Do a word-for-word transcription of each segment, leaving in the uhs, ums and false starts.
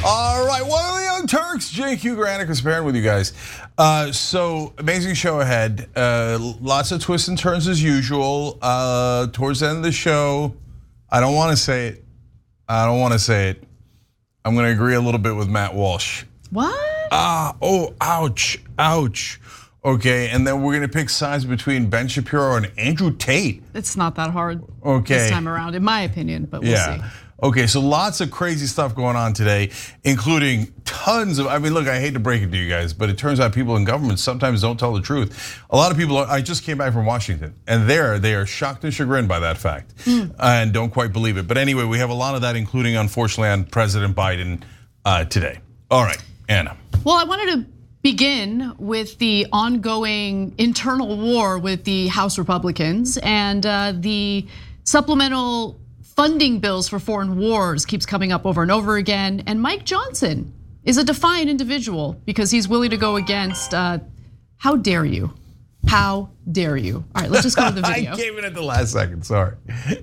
All right, one of the Young Turks, J Q Granicus, pairing with you guys. Uh, so amazing show ahead. Uh, lots of twists and turns as usual. Uh, towards the end of the show, I don't want to say it. I don't want to say it. I'm going to agree a little bit with Matt Walsh. What? Ah, oh, ouch, ouch. Okay, and then we're going to pick sides between Ben Shapiro and Andrew Tate. It's not that hard okay. this time around, in my opinion, but we'll yeah. see. Okay, so lots of crazy stuff going on today, including tons of, I mean, look, I hate to break it to you guys, but it turns out people in government sometimes don't tell the truth. A lot of people, I just came back from Washington, and there they are shocked and chagrined by that fact, mm. and don't quite believe it. But anyway, we have a lot of that, including, unfortunately, on President Biden uh, today. All right, Anna. Well, I wanted to begin with the ongoing internal war with the House Republicans, and uh, the supplemental funding bills for foreign wars keeps coming up over and over again. And Mike Johnson is a defiant individual because he's willing to go against, uh, how dare you? How dare you? All right, let's just go to the video. I came in at the last second, sorry.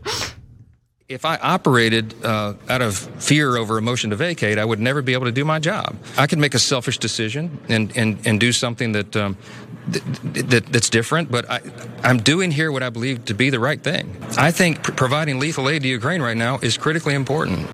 If I operated uh, out of fear over a motion to vacate, I would never be able to do my job. I could make a selfish decision and and and do something that um, th- that that's different. But I, I'm doing here what I believe to be the right thing. I think pr- providing lethal aid to Ukraine right now is critically important.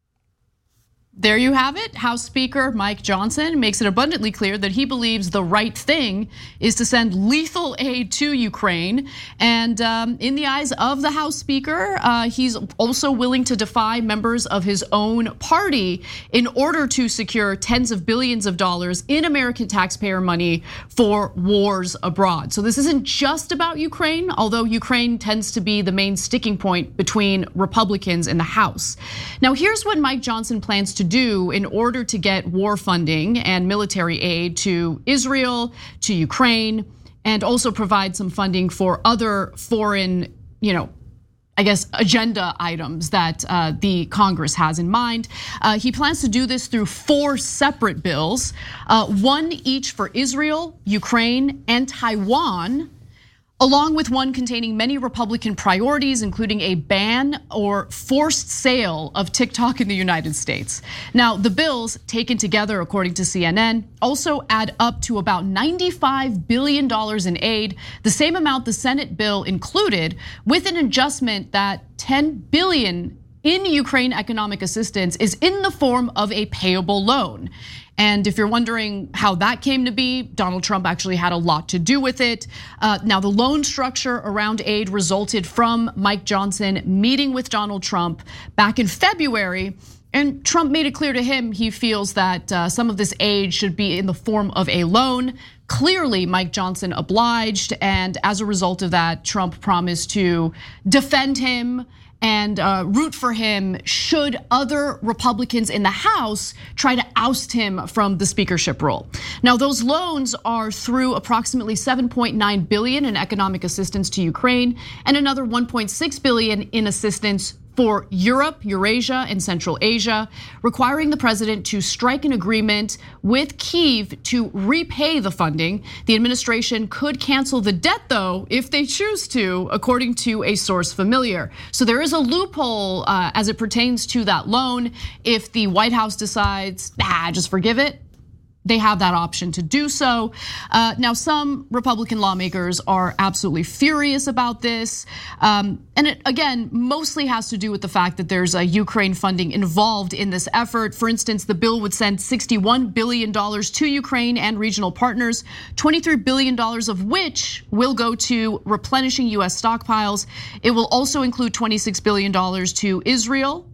There you have it. House Speaker Mike Johnson makes it abundantly clear that he believes the right thing is to send lethal aid to Ukraine. And um, in the eyes of the House Speaker, uh, he's also willing to defy members of his own party in order to secure tens of billions of dollars in American taxpayer money for wars abroad. So this isn't just about Ukraine, although Ukraine tends to be the main sticking point between Republicans in the House. Now, here's what Mike Johnson plans to do in order to get war funding and military aid to Israel, to Ukraine, and also provide some funding for other foreign, you know, I guess, agenda items that uh, the Congress has in mind. Uh, he plans to do this through four separate bills, uh, one each for Israel, Ukraine, and Taiwan, along with one containing many Republican priorities, including a ban or forced sale of TikTok in the United States. Now, the bills, taken together according to C N N, also add up to about ninety-five billion dollars in aid, the same amount the Senate bill included, with an adjustment that ten billion dollars in Ukraine economic assistance is in the form of a payable loan. And if you're wondering how that came to be, Donald Trump actually had a lot to do with it. Uh, now, the loan structure around aid resulted from Mike Johnson meeting with Donald Trump back in February. And Trump made it clear to him he feels that uh, some of this aid should be in the form of a loan. Clearly, Mike Johnson obliged. And as a result of that, Trump promised to defend him and root for him should other Republicans in the House try to oust him from the speakership role. Now, those loans are through approximately seven point nine billion dollars in economic assistance to Ukraine and another one point six billion dollars in assistance for Europe, Eurasia, and Central Asia, requiring the president to strike an agreement with Kyiv to repay the funding. The administration could cancel the debt, though, if they choose to, according to a source familiar. So there is a loophole uh, as it pertains to that loan. If the White House decides, ah, just forgive it, they have that option to do so. Uh, now, some Republican lawmakers are absolutely furious about this. Um, and it, again, mostly has to do with the fact that there's a Ukraine funding involved in this effort. For instance, the bill would send sixty-one billion dollars to Ukraine and regional partners, twenty-three billion dollars of which will go to replenishing U S stockpiles. It will also include twenty-six billion dollars to Israel.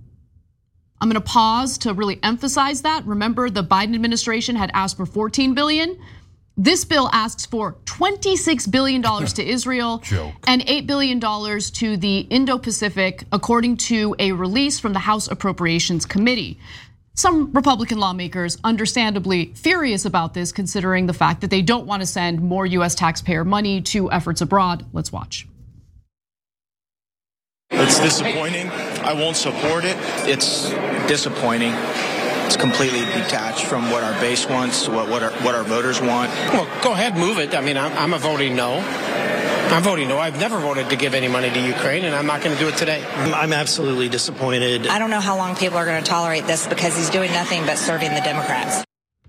I'm gonna pause to really emphasize that. Remember, the Biden administration had asked for fourteen billion dollars. This bill asks for twenty-six billion dollars to Israel Joke. and eight billion dollars to the Indo-Pacific, according to a release from the House Appropriations Committee. Some Republican lawmakers understandably furious about this, considering the fact that they don't want to send more U S taxpayer money to efforts abroad. Let's watch. It's disappointing. I won't support it. It's disappointing. It's completely detached from what our base wants, what what our, what our voters want. Well, go ahead, move it. I mean, I'm, I'm a voting no. I'm voting no. I've never voted to give any money to Ukraine, and I'm not going to do it today. I'm absolutely disappointed. I don't know how long people are going to tolerate this because he's doing nothing but serving the Democrats.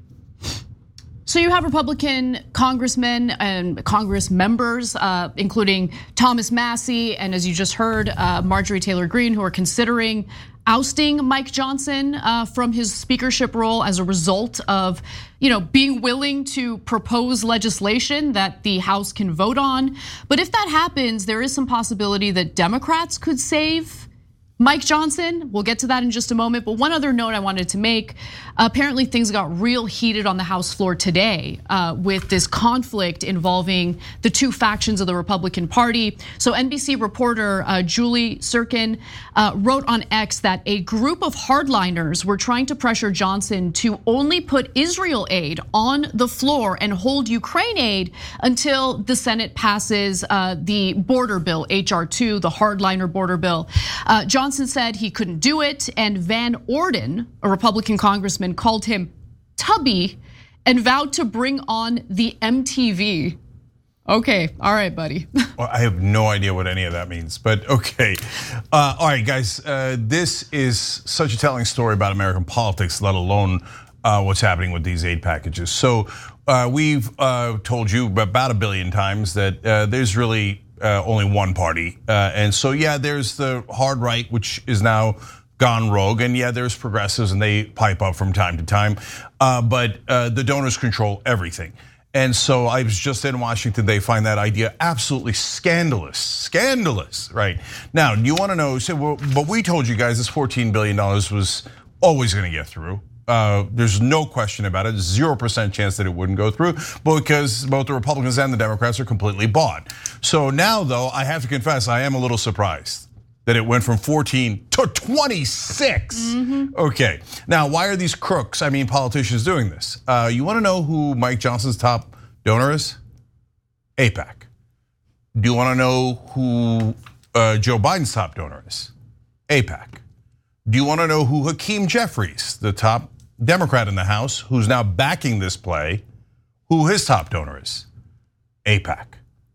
So you have Republican congressmen and Congress members, uh, including Thomas Massie, and as you just heard, uh, Marjorie Taylor Greene, who are considering ousting Mike Johnson uh, from his speakership role as a result of, you know, being willing to propose legislation that the House can vote on. But if that happens, there is some possibility that Democrats could save Mike Johnson. We'll get to that in just a moment. But one other note I wanted to make, apparently things got real heated on the House floor today uh, with this conflict involving the two factions of the Republican Party. So N B C reporter uh, Julie Sirkin uh, wrote on X that a group of hardliners were trying to pressure Johnson to only put Israel aid on the floor and hold Ukraine aid until the Senate passes uh, the border bill, H R two, the hardliner border bill. Uh, Johnson said he couldn't do it, and Van Orden, a Republican congressman, called him Tubby and vowed to bring on the M T V. Okay, all right, buddy. Well, I have no idea what any of that means, but okay. Uh, all right, guys, uh, this is such a telling story about American politics, let alone uh, what's happening with these aid packages. So uh, we've uh, told you about a billion times that uh, there's really Uh, only one party, uh, and so yeah, there's the hard right, which is now gone rogue, and yeah, there's progressives, and they pipe up from time to time, uh, but uh, the donors control everything. And so I was just in Washington. They find that idea absolutely scandalous, scandalous, right? Now, you want to know? So, well, but we told you guys this fourteen billion dollars was always going to get through. Uh, there's no question about it. Zero percent chance that it wouldn't go through, because both the Republicans and the Democrats are completely bought. So now, though, I have to confess, I am a little surprised that it went from fourteen to twenty-six. Mm-hmm. Okay, now why are these crooks, I mean politicians, doing this? Uh, you want to know who Mike Johnson's top donor is? AIPAC. Do you want to know who uh, Joe Biden's top donor is? AIPAC. Do you want to know who Hakeem Jeffries, the top Democrat in the House, who's now backing this play, who his top donor is? AIPAC.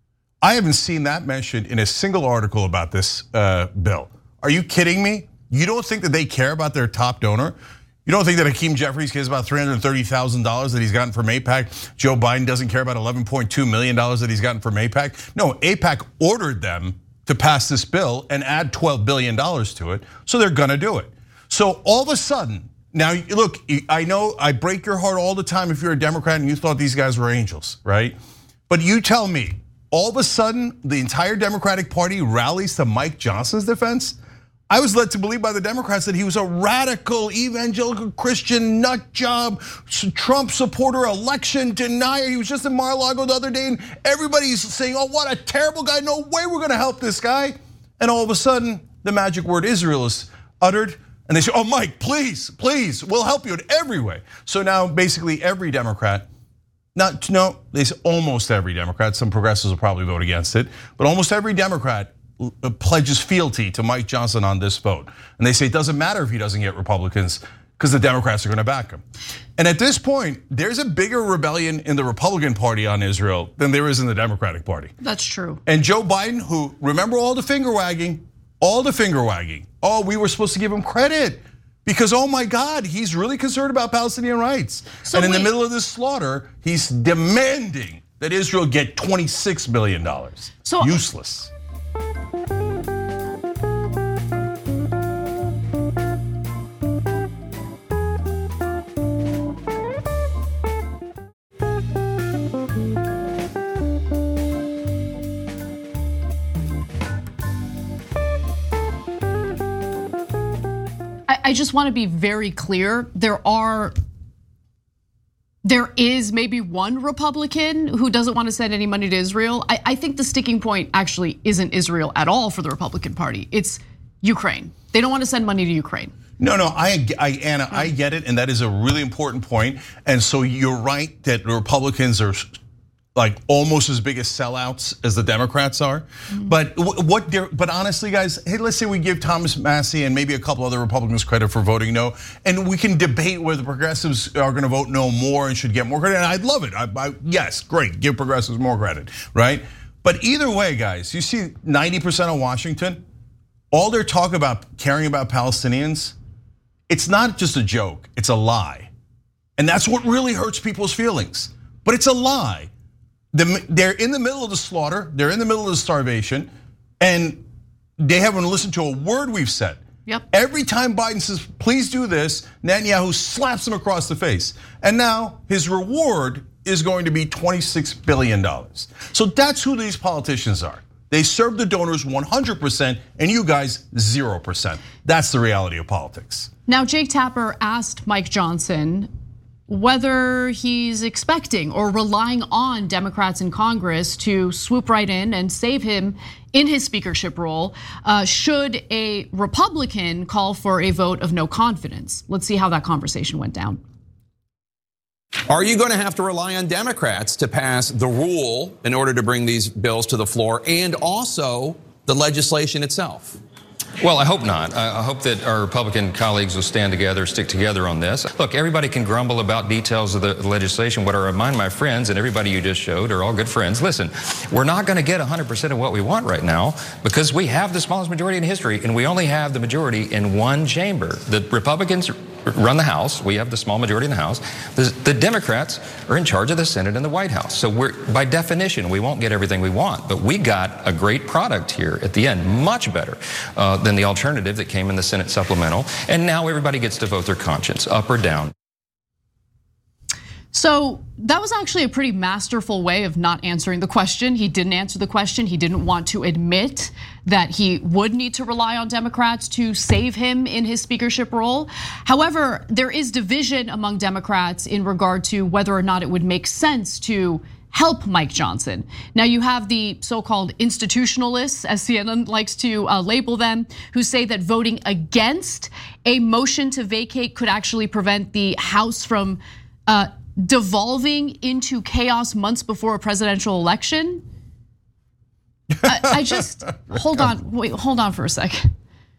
I haven't seen that mentioned in a single article about this uh, bill. Are you kidding me? You don't think that they care about their top donor? You don't think that Hakeem Jeffries cares about three hundred thirty thousand dollars that he's gotten from AIPAC? Joe Biden doesn't care about eleven point two million dollars that he's gotten from AIPAC? No, AIPAC ordered them to pass this bill and add twelve billion dollars to it, so they're gonna do it. So all of a sudden, now look, I know I break your heart all the time if you're a Democrat and you thought these guys were angels, right? But you tell me, all of a sudden, the entire Democratic Party rallies to Mike Johnson's defense? I was led to believe by the Democrats that he was a radical, evangelical Christian nut job, Trump supporter, election denier. He was just in Mar-a-Lago the other day and everybody's saying, oh, what a terrible guy, no way we're gonna help this guy. And all of a sudden, the magic word Israel is uttered and they say, oh, Mike, please, please, we'll help you in every way. So now basically every Democrat, not, no, they say almost every Democrat, some progressives will probably vote against it, but almost every Democrat pledges fealty to Mike Johnson on this vote. And they say it doesn't matter if he doesn't get Republicans because the Democrats are gonna back him. And at this point, there's a bigger rebellion in the Republican Party on Israel than there is in the Democratic Party. That's true. And Joe Biden, who, remember all the finger wagging, all the finger wagging. Oh, we were supposed to give him credit because, oh my God, he's really concerned about Palestinian rights. So and in wait. the middle of this slaughter, he's demanding that Israel get twenty-six billion dollars. So useless. I just want to be very clear. There are, there is maybe one Republican who doesn't want to send any money to Israel. I, I think the sticking point actually isn't Israel at all for the Republican Party. It's Ukraine. They don't want to send money to Ukraine. No, no, I, I, Anna, I get it, and that is a really important point. And so you're right that the Republicans are like almost as big as sellouts as the Democrats are. Mm-hmm. But what they're, but honestly, guys, hey, let's say we give Thomas Massie and maybe a couple other Republicans credit for voting no, and we can debate whether progressives are gonna vote no more and should get more credit, and I'd love it. I, I, yes, great, give progressives more credit, right? But either way, guys, you see ninety percent of Washington, all their talk about caring about Palestinians, it's not just a joke, it's a lie. And that's what really hurts people's feelings. But it's a lie. They're in the middle of the slaughter, they're in the middle of the starvation, and they haven't listened to a word we've said. Yep. Every time Biden says, please do this, Netanyahu slaps him across the face. And now his reward is going to be twenty-six billion dollars. So that's who these politicians are. They serve the donors one hundred percent and you guys zero percent. That's the reality of politics. Now, Jake Tapper asked Mike Johnson whether he's expecting or relying on Democrats in Congress to swoop right in and save him in his speakership role, uh, should a Republican call for a vote of no confidence. Let's see how that conversation went down. Are you going to have to rely on Democrats to pass the rule in order to bring these bills to the floor and also the legislation itself? Well, I hope not. I hope that our Republican colleagues will stand together, stick together on this. Look, everybody can grumble about details of the legislation. What I remind my friends and everybody you just showed are all good friends. Listen, we're not going to get one hundred percent of what we want right now because we have the smallest majority in history and we only have the majority in one chamber. The Republicans run the House. We have the small majority in the House. The, the Democrats are in charge of the Senate and the White House. So we're, by definition, we won't get everything we want, but we got a great product here at the end, much better uh, than the alternative that came in the Senate supplemental. And now everybody gets to vote their conscience, up or down. So that was actually a pretty masterful way of not answering the question. He didn't answer the question. He didn't want to admit that he would need to rely on Democrats to save him in his speakership role. However, there is division among Democrats in regard to whether or not it would make sense to help Mike Johnson. Now you have the so-called institutionalists, as C N N likes to label them, who say that voting against a motion to vacate could actually prevent the House from devolving into chaos months before a presidential election. I, I just, hold on, wait, hold on for a second.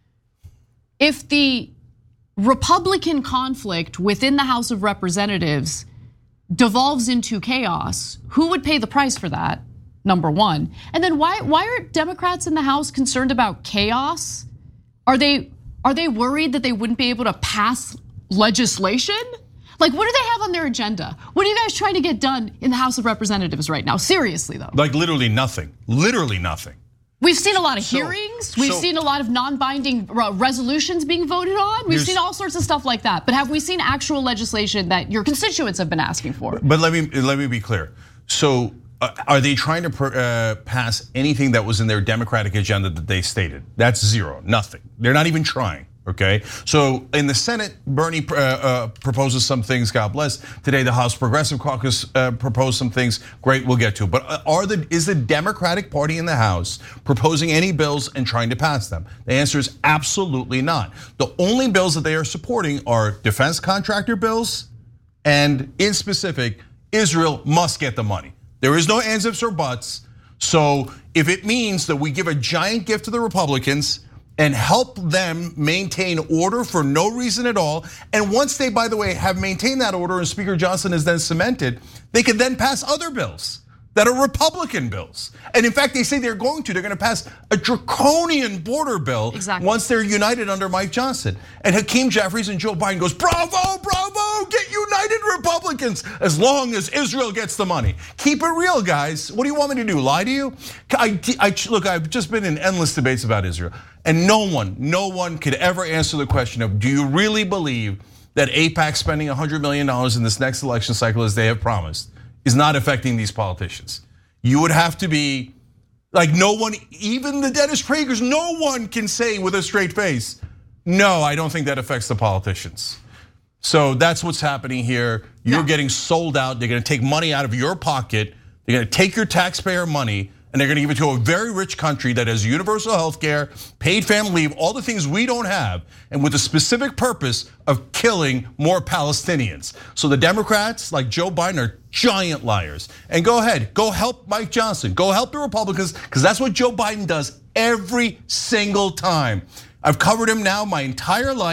If the Republican conflict within the House of Representatives devolves into chaos, who would pay the price for that? Number one. And then why why are Democrats in the House concerned about chaos? Are they are they worried that they wouldn't be able to pass legislation? Like, what do they have on their agenda? What are you guys trying to get done in the House of Representatives right now? Seriously, though. Like literally nothing, literally nothing. We've seen a lot of so, hearings. We've so, seen a lot of non-binding resolutions being voted on. We've seen all sorts of stuff like that. But have we seen actual legislation that your constituents have been asking for? But let me let me be clear. So are they trying to pass anything that was in their Democratic agenda that they stated? That's zero, nothing. They're not even trying. Okay, so in the Senate, Bernie proposes some things, God bless. Today, the House Progressive Caucus proposed some things, great, we'll get to. But are the is the Democratic Party in the House proposing any bills and trying to pass them? The answer is absolutely not. The only bills that they are supporting are defense contractor bills, and in specific, Israel must get the money. There is no ands, ifs, or buts. So if it means that we give a giant gift to the Republicans and help them maintain order for no reason at all. And once they, by the way, have maintained that order and Speaker Johnson is then cemented, they can then pass other bills that are Republican bills. And in fact, they say they're going to, they're gonna pass a draconian border bill exactly. once they're united under Mike Johnson. And Hakeem Jeffries and Joe Biden goes, bravo, bravo, get united Republicans, as long as Israel gets the money. Keep it real, guys. What do you want me to do, lie to you? I, I, look, I've just been in endless debates about Israel. And no one, no one could ever answer the question of, do you really believe that AIPAC spending one hundred million dollars in this next election cycle as they have promised is not affecting these politicians? You would have to be, like no one, even the Dennis Pragers, no one can say with a straight face, no, I don't think that affects the politicians. So that's what's happening here. You're yeah. getting sold out. They're gonna take money out of your pocket. They're gonna take your taxpayer money and they're gonna give it to a very rich country that has universal health care, paid family leave, all the things we don't have, and with the specific purpose of killing more Palestinians. So the Democrats, like Joe Biden, are giant liars. And go ahead, go help Mike Johnson, go help the Republicans, because that's what Joe Biden does every single time. I've covered him now my entire life,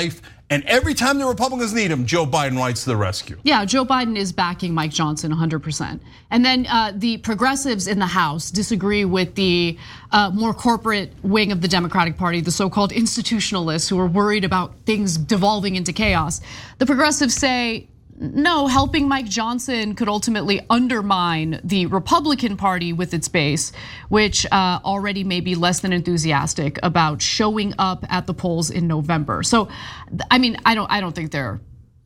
And every time the Republicans need him, Joe Biden rides to the rescue. Yeah, Joe Biden is backing Mike Johnson one hundred percent. And then uh, the progressives in the House disagree with the uh, more corporate wing of the Democratic Party, the so-called institutionalists who are worried about things devolving into chaos. The progressives say, no, helping Mike Johnson could ultimately undermine the Republican Party with its base, which uh, already may be less than enthusiastic about showing up at the polls in November. So, I mean, I don't, I don't think they're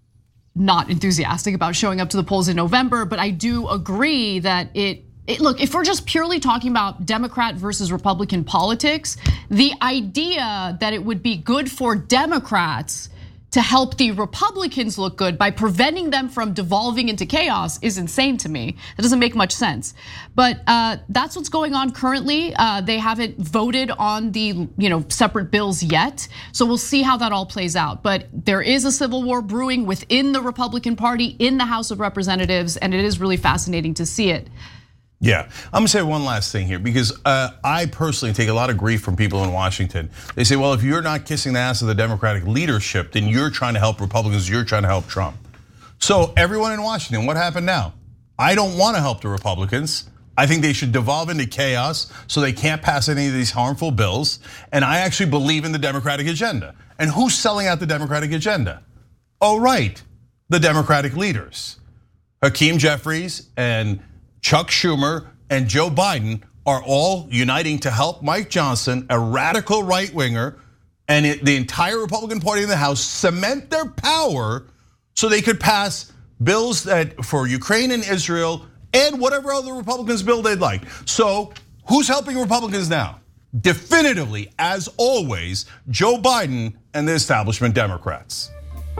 not enthusiastic about showing up to the polls in November, but I do agree that it. It, look, if we're just purely talking about Democrat versus Republican politics, the idea that it would be good for Democrats to help the Republicans look good by preventing them from devolving into chaos is insane to me. That doesn't make much sense. But uh, that's what's going on currently. Uh, they haven't voted on the you know separate bills yet, so we'll see how that all plays out. But there is a civil war brewing within the Republican Party in the House of Representatives, and it is really fascinating to see it. Yeah, I'm gonna say one last thing here because uh, I personally take a lot of grief from people in Washington. They say, well, if you're not kissing the ass of the Democratic leadership, then you're trying to help Republicans, you're trying to help Trump. So everyone in Washington, what happened now? I don't wanna help the Republicans. I think they should devolve into chaos so they can't pass any of these harmful bills. And I actually believe in the Democratic agenda. And who's selling out the Democratic agenda? Oh, right, the Democratic leaders. Hakeem Jeffries and Chuck Schumer and Joe Biden are all uniting to help Mike Johnson, a radical right winger, and it, the entire Republican Party in the House cement their power so they could pass bills that for Ukraine and Israel and whatever other Republicans bill they'd like. So who's helping Republicans now? Definitively, as always, Joe Biden and the establishment Democrats.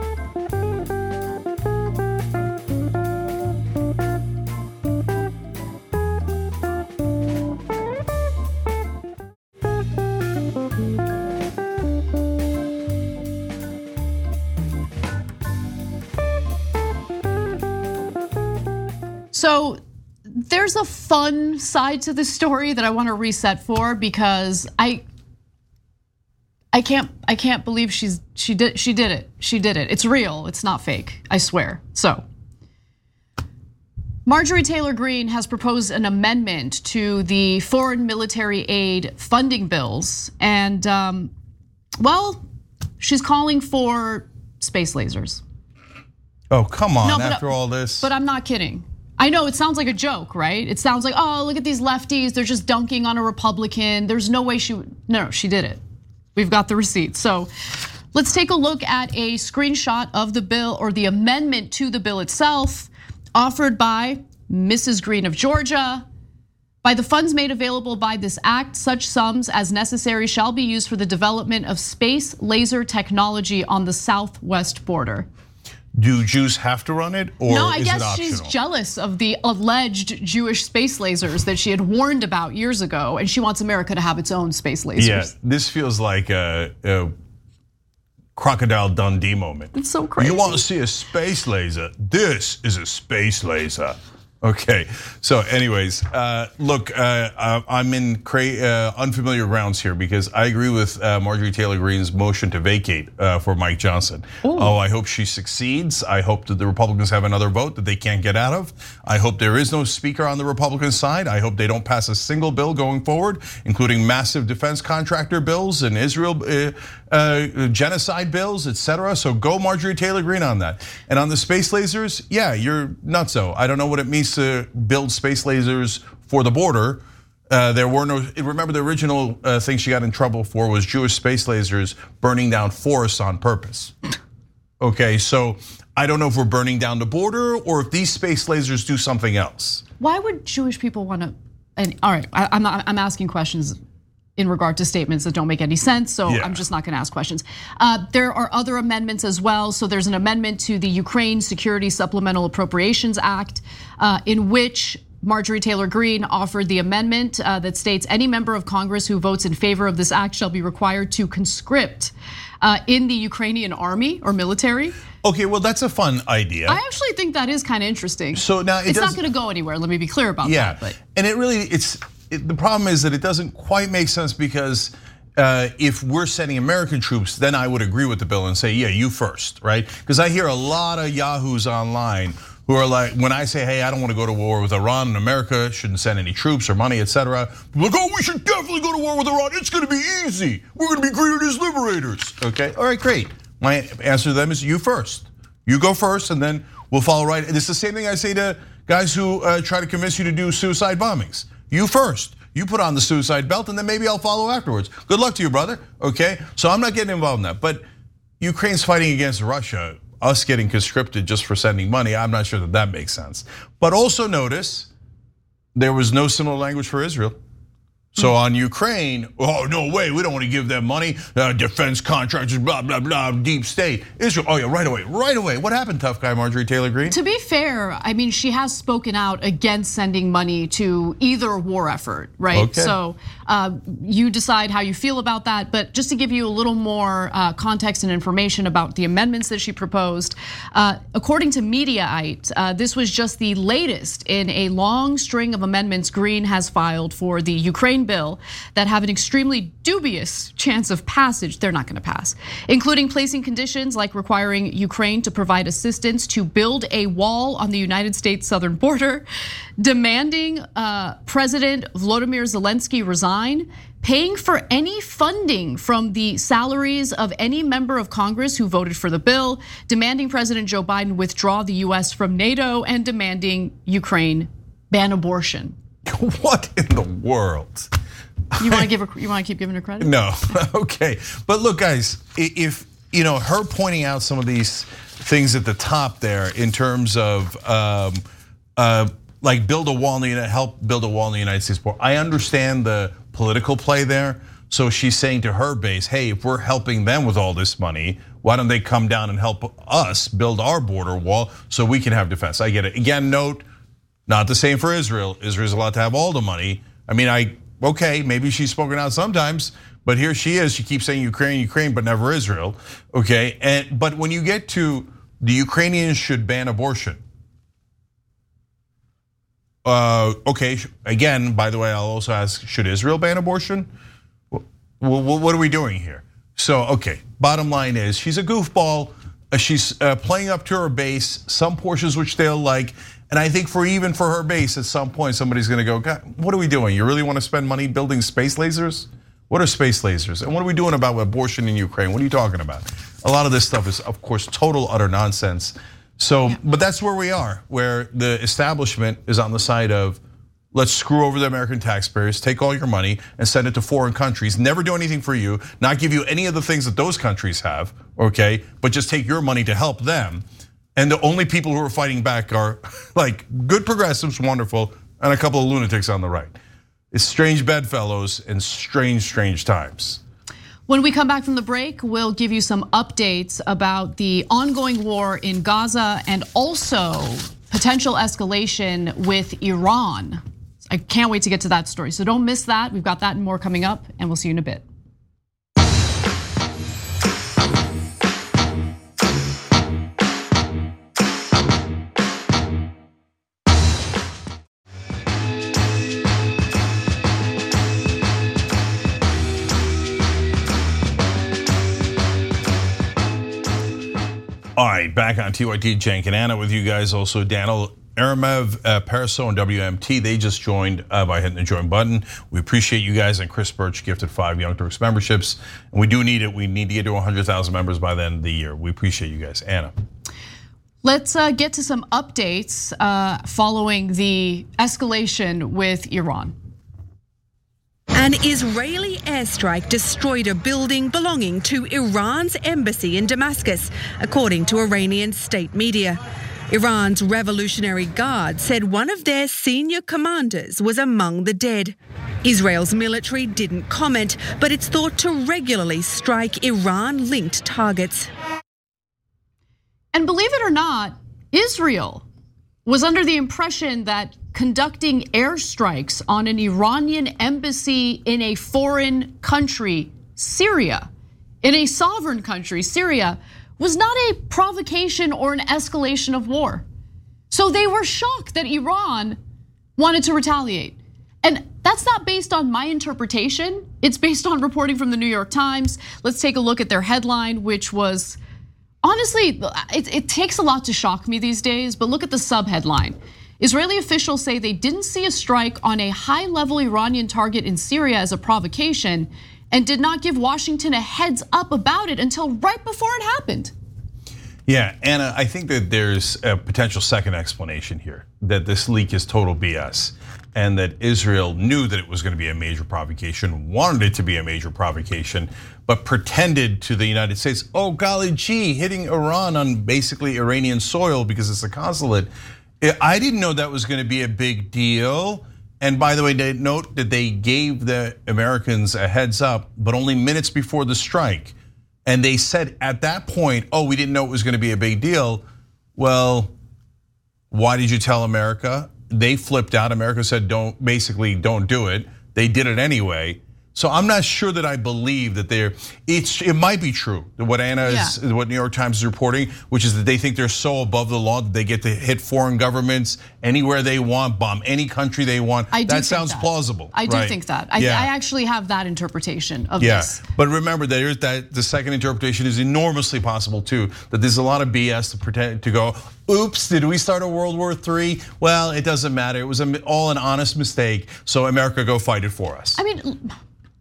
So there's a fun side to this story that I want to reset for because I I can't I can't believe she's she did she did it. She did it. It's real. It's not fake. I swear. So Marjorie Taylor Greene has proposed an amendment to the foreign military aid funding bills, and um, well, she's calling for space lasers. Oh, come on, no, after all this. But I'm not kidding. I know it sounds like a joke, right? It sounds like, oh, look at these lefties, they're just dunking on a Republican. There's no way she would, no, she did it. We've got the receipts. So let's take a look at a screenshot of the bill or the amendment to the bill itself offered by Missus Greene of Georgia. By the funds made available by this act, such sums as necessary shall be used for the development of space laser technology on the southwest border. Do Jews have to run it, or no, I is guess it optional? She's jealous of the alleged Jewish space lasers that she had warned about years ago, and she wants America to have its own space lasers. Yeah, this feels like a, a Crocodile Dundee moment. It's so crazy. You want to see a space laser? This is a space laser. Okay, so anyways, uh, look, uh, I'm in uh, unfamiliar grounds here because I agree with uh, Marjorie Taylor Greene's motion to vacate uh, for Mike Johnson. Ooh. Oh, I hope she succeeds. I hope that the Republicans have another vote that they can't get out of. I hope there is no speaker on the Republican side. I hope they don't pass a single bill going forward, including massive defense contractor bills and Israel uh, uh, genocide bills, et cetera. So go Marjorie Taylor Greene on that. And on the space lasers, yeah, you're nutso. I don't know what it means to build space lasers for the border. Uh, there were no, remember the original uh, thing she got in trouble for was Jewish space lasers burning down forests on purpose. Okay, so I don't know if we're burning down the border or if these space lasers do something else. Why would Jewish people want to, and all right, I, I'm, not, I'm asking questions in regard to statements that don't make any sense, so yeah. I'm just not gonna ask questions. Uh, there are other amendments as well. So there's an amendment to the Ukraine Security Supplemental Appropriations Act uh, in which Marjorie Taylor Greene offered the amendment uh, that states any member of Congress who votes in favor of this act shall be required to conscript uh, in the Ukrainian army or military. Okay, well that's a fun idea. I actually think that is kind of interesting. So now it it's does, not gonna go anywhere, let me be clear about yeah, that. But. And it really, it's, It, the problem is that it doesn't quite make sense because Uh, if we're sending American troops, then I would agree with the bill and say, yeah, you first, right? Because I hear a lot of yahoos online who are like, when I say, hey, I don't want to go to war with Iran and America shouldn't send any troops or money, et cetera. Like, oh, we should definitely go to war with Iran. It's going to be easy. We're going to be greeted as liberators. Okay, all right, great. My answer to them is you first. You go first, and then we'll follow right. And it's the same thing I say to guys who uh, try to convince you to do suicide bombings. You first. You put on the suicide belt, and then maybe I'll follow afterwards. Good luck to you, brother. Okay, so I'm not getting involved in that. But Ukraine's fighting against Russia. Us getting conscripted just for sending money, I'm not sure that that makes sense. But also notice there was no similar language for Israel. So on Ukraine, oh, no way, we don't want to give them money. Uh, defense contractors, blah, blah, blah, deep state. Israel, oh yeah, right away, right away. What happened, tough guy Marjorie Taylor Greene? To be fair, I mean, she has spoken out against sending money to either war effort, right? Okay. So uh, you decide how you feel about that. But just to give you a little more uh, context and information about the amendments that she proposed, uh, according to Mediaite, uh, this was just the latest in a long string of amendments Greene has filed for the Ukraine bill that have an extremely dubious chance of passage. They're not going to pass, including placing conditions like requiring Ukraine to provide assistance to build a wall on the United States southern border, demanding uh, President Volodymyr Zelensky resign, paying for any funding from the salaries of any member of Congress who voted for the bill, demanding President Joe Biden withdraw the U S from NATO, and demanding Ukraine ban abortion. What in the world? You want to give her? You want to keep giving her credit? No, okay. But look, guys, if you know her pointing out some of these things at the top there in terms of um, uh, like build a wall in the United, help build a wall in the United States border. I understand the political play there. So she's saying to her base, hey, if we're helping them with all this money, why don't they come down and help us build our border wall so we can have defense? I get it. Again, note. Not the same for Israel. Israel's allowed to have all the money. I mean, I okay, maybe she's spoken out sometimes, but here she is. She keeps saying Ukraine, Ukraine, but never Israel. Okay, and but when you get to the Ukrainians should ban abortion. Uh, okay, again, by the way, I'll also ask: should Israel ban abortion? Well, what are we doing here? So, okay, bottom line is she's a goofball. She's playing up to her base, some portions which they'll like. And I think for even for her base, at some point, somebody's gonna go, God, what are we doing? You really wanna spend money building space lasers? What are space lasers? And what are we doing about abortion in Ukraine? What are you talking about? A lot of this stuff is, of course, total, utter nonsense. So, but that's where we are, where the establishment is on the side of, let's screw over the American taxpayers, take all your money and send it to foreign countries, never do anything for you, not give you any of the things that those countries have, okay? But just take your money to help them. And the only people who are fighting back are like good progressives, wonderful, and a couple of lunatics on the right. It's strange bedfellows and strange, strange times. When we come back from the break, we'll give you some updates about the ongoing war in Gaza and also potential escalation with Iran. I can't wait to get to that story, so don't miss that. We've got that and more coming up, and we'll see you in a bit. All right, back on T Y T, Cenk and Anna with you guys. Also, Daniel Aramev, uh, Paraso, and W M T. They just joined uh, by hitting the join button. We appreciate you guys. And Chris Birch gifted five Young Turks memberships. And we do need it. We need to get to one hundred thousand members by the end of the year. We appreciate you guys. Anna. Let's uh, get to some updates uh, following the escalation with Iran. An Israeli airstrike destroyed a building belonging to Iran's embassy in Damascus, according to Iranian state media. Iran's Revolutionary Guard said one of their senior commanders was among the dead. Israel's military didn't comment, but it's thought to regularly strike Iran-linked targets. And believe it or not, Israel was under the impression that conducting airstrikes on an Iranian embassy in a foreign country, Syria, in a sovereign country, Syria, was not a provocation or an escalation of war. So they were shocked that Iran wanted to retaliate. And That's not based on my interpretation. It's based on reporting from the New York Times. Let's take a look at their headline, which was, honestly, it, it takes a lot to shock me these days, but look at the subheadline. Israeli officials say they didn't see a strike on a high-level Iranian target in Syria as a provocation and did not give Washington a heads up about it until right before it happened. Yeah, Anna, I think that there's a potential second explanation here, that this leak is total B S, and that Israel knew that it was going to be a major provocation, wanted it to be a major provocation, but pretended to the United States, oh golly gee, hitting Iran on basically Iranian soil because it's a consulate. I didn't know that was going to be a big deal. And by the way, they note that they gave the Americans a heads up, but only minutes before the strike. And they said at that point, oh, we didn't know it was going to be a big deal. Well, why did you tell America? They flipped out. America said, don't, basically don't do it. They did it anyway. So I'm not sure that I believe that they're, it's, it might be true that what Anna is, yeah. what New York Times is reporting, which is that they think they're so above the law that they get to hit foreign governments anywhere they want, bomb any country they want. I do that sounds that. plausible. I do right? think that. I, yeah. I actually have that interpretation of yeah. this. But remember, there's that the second interpretation is enormously possible too, that there's a lot of B S to pretend to go, oops, did we start a World War Three? Well, it doesn't matter. It was all an honest mistake. So America, go fight it for us. I mean,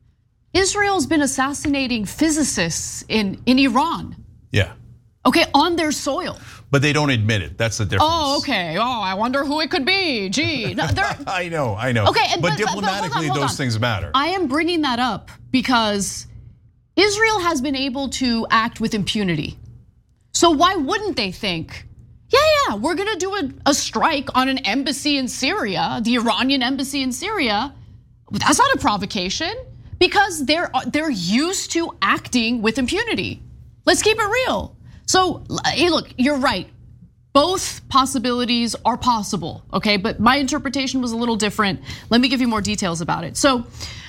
Israel's been assassinating physicists in, in Iran. Yeah. Okay, on their soil. But they don't admit it. That's the difference. Oh, okay. Oh, I wonder who it could be. Gee, no, I know, I know. Okay, but, but diplomatically, but hold on, hold those on. things matter. I am bringing that up because Israel has been able to act with impunity. So why wouldn't they think, yeah, yeah, we're gonna do a, a strike on an embassy in Syria, the Iranian embassy in Syria? That's not a provocation. Because they're they're used to acting with impunity. Let's keep it real. So, hey, look, you're right. Both possibilities are possible, okay? But my interpretation was a little different. Let me give you more details about it. So,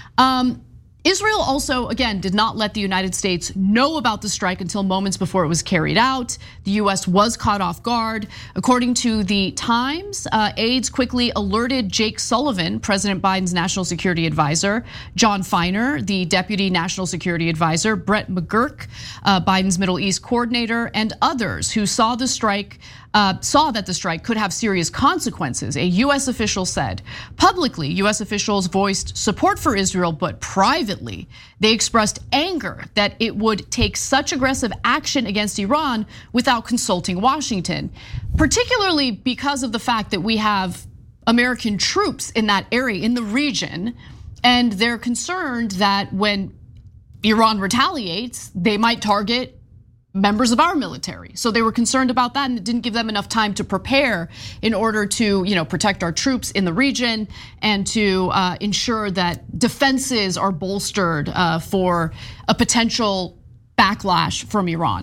um, Israel also, again, did not let the United States know about the strike until moments before it was carried out. The U S was caught off guard. According to the Times, uh, aides quickly alerted Jake Sullivan, President Biden's national security advisor, John Feiner, the deputy national security advisor, Brett McGurk, uh, Biden's Middle East coordinator, and others who saw the strike Uh, saw that the strike could have serious consequences. A U S official said. Publicly, U S officials voiced support for Israel, but privately, they expressed anger that it would take such aggressive action against Iran without consulting Washington, particularly because of the fact that we have American troops in that area, in the region, and they're concerned that when Iran retaliates, they might target members of our military. So they were concerned about that, and it didn't give them enough time to prepare in order to, you know, protect our troops in the region and to uh, ensure that defenses are bolstered uh, for a potential backlash from Iran.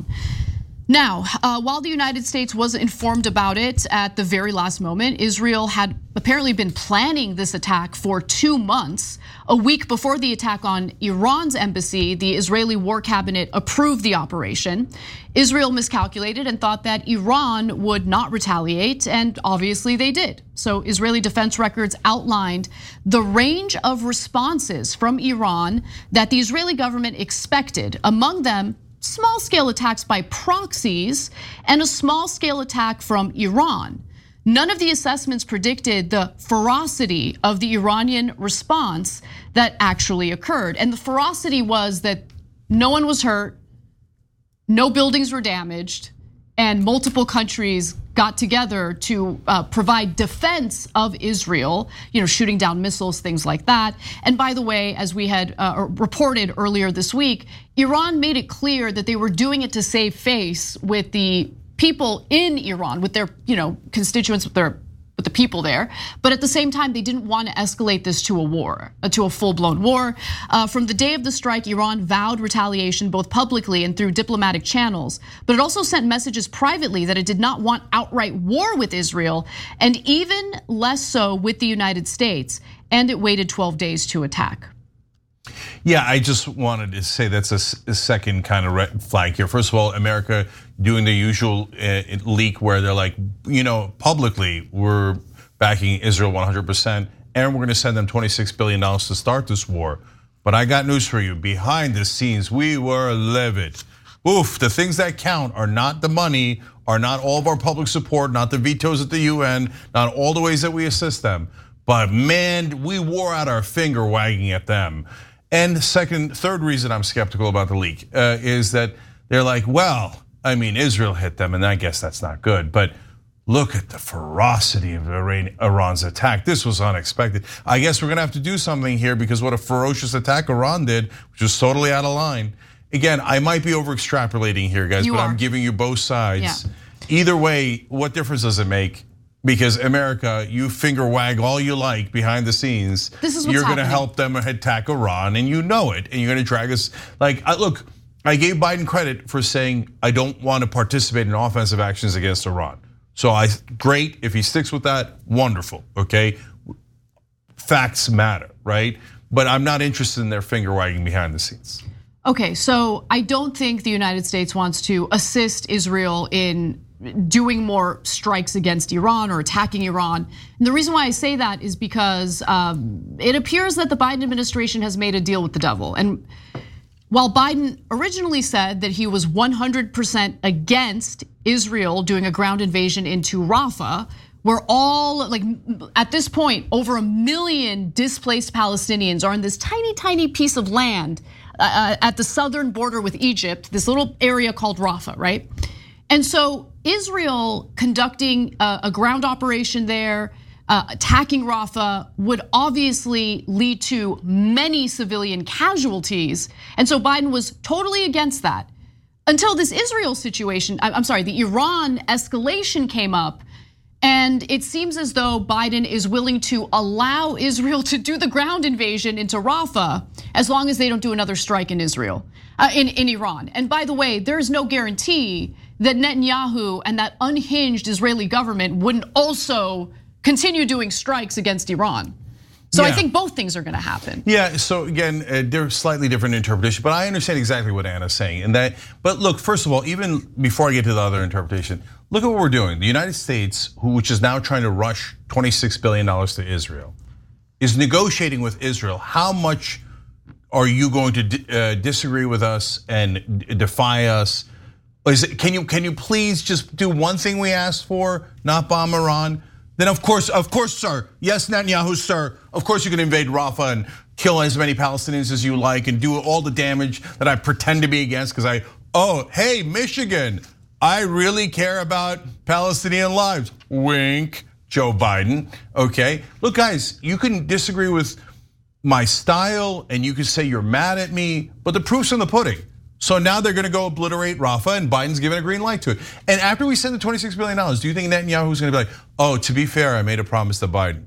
Now, uh, while the United States was informed about it at the very last moment, Israel had apparently been planning this attack for two months. A week before the attack on Iran's embassy, the Israeli War Cabinet approved the operation. Israel miscalculated and thought that Iran would not retaliate, and obviously they did. So Israeli defense records outlined the range of responses from Iran that the Israeli government expected, among them small-scale attacks by proxies and a small-scale attack from Iran. None of the assessments predicted the ferocity of the Iranian response that actually occurred. And the ferocity was that no one was hurt, no buildings were damaged, and multiple countries got together to provide defense of Israel, you know, shooting down missiles, things like that. And by the way, as we had reported earlier this week, Iran made it clear that they were doing it to save face with the people in Iran, with their, you know, constituents, with their with the people there, but at the same time, they didn't want to escalate this to a war, to a full-blown war. Uh, from the day of the strike, Iran vowed retaliation both publicly and through diplomatic channels, but it also sent messages privately that it did not want outright war with Israel, and even less so with the United States, and it waited twelve days to attack. Yeah, I just wanted to say that's a second kind of red flag here. First of all, America doing the usual leak where they're like, you know, publicly we're backing Israel one hundred percent, and we're gonna send them twenty-six billion dollars to start this war. But I got news for you, behind the scenes, we were livid. Oof, the things that count are not the money, are not all of our public support, not the vetoes at the U N, not all the ways that we assist them. But man, we wore out our finger wagging at them. And the second, third reason I'm skeptical about the leak uh, is that they're like, well, I mean, Israel hit them, and I guess that's not good. But look at the ferocity of Iran's attack. This was unexpected. I guess we're gonna have to do something here because what a ferocious attack Iran did, which was totally out of line. Again, I might be over extrapolating here, guys, you but are. I'm giving you both sides. Yeah. Either way, what difference does it make? Because America, you finger wag all you like behind the scenes. This is what's You're gonna happening. help them attack Iran, and you know it, and you're gonna drag us. Like, look, I gave Biden credit for saying I don't want to participate in offensive actions against Iran. So I, great, if he sticks with that, wonderful, okay? Facts matter, right? But I'm not interested in their finger wagging behind the scenes. Okay, so I don't think the United States wants to assist Israel in doing more strikes against Iran or attacking Iran. And the reason why I say that is because um, it appears that the Biden administration has made a deal with the devil. And while Biden originally said that he was one hundred percent against Israel doing a ground invasion into Rafah, where all, like at this point, over a million displaced Palestinians are in this tiny, tiny piece of land at the southern border with Egypt, this little area called Rafah, right? And so Israel conducting a ground operation there, Uh, attacking Rafah would obviously lead to many civilian casualties. And so Biden was totally against that until this Israel situation, I'm sorry, the Iran escalation came up. And it seems as though Biden is willing to allow Israel to do the ground invasion into Rafah as long as they don't do another strike in Israel, uh, in, in Iran. And by the way, there's no guarantee that Netanyahu and that unhinged Israeli government wouldn't also continue doing strikes against Iran. So yeah. I think both things are gonna happen. Yeah, so again, they're slightly different interpretation, but I understand exactly what Anna's saying. And that, but look, first of all, even before I get to the other interpretation, look at what we're doing. The United States, which is now trying to rush twenty-six billion dollars to Israel, is negotiating with Israel. How much are you going to disagree with us and defy us? Is it, can you can you please just do one thing we asked for, not bomb Iran? Then of course, of course, sir, yes, Netanyahu, sir, of course you can invade Rafah and kill as many Palestinians as you like and do all the damage that I pretend to be against because I, oh, hey, Michigan, I really care about Palestinian lives. Wink, Joe Biden, okay? Look, guys, you can disagree with my style and you can say you're mad at me, but the proof's in the pudding. So now they're gonna go obliterate Rafah and Biden's giving a green light to it. And after we send the twenty-six billion dollars, do you think Netanyahu's gonna be like, oh, to be fair, I made a promise to Biden?